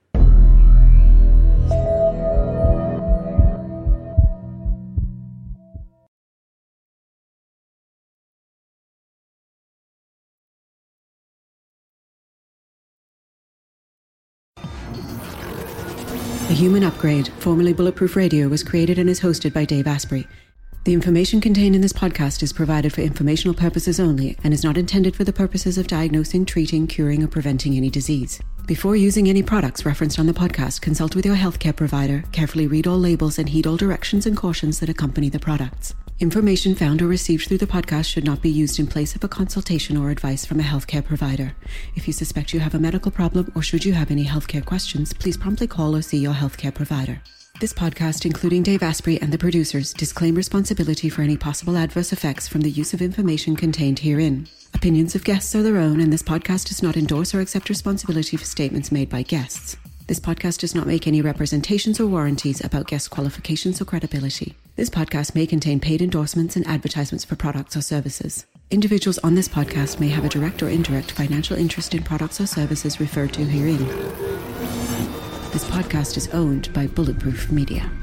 The Human Upgrade, formerly Bulletproof Radio, was created and is hosted by Dave Asprey. The information contained in this podcast is provided for informational purposes only and is not intended for the purposes of diagnosing, treating, curing, or preventing any disease. Before using any products referenced on the podcast, consult with your healthcare provider, carefully read all labels, and heed all directions and cautions that accompany the products. Information found or received through the podcast should not be used in place of a consultation or advice from a healthcare provider. If you suspect you have a medical problem or should you have any healthcare questions, please promptly call or see your healthcare provider. This podcast, including Dave Asprey and the producers, disclaim responsibility for any possible adverse effects from the use of information contained herein. Opinions of guests are their own, and this podcast does not endorse or accept responsibility for statements made by guests. This podcast does not make any representations or warranties about guest qualifications or credibility. This podcast may contain paid endorsements and advertisements for products or services. Individuals on this podcast may have a direct or indirect financial interest in products or services referred to herein. This podcast is owned by Bulletproof Media.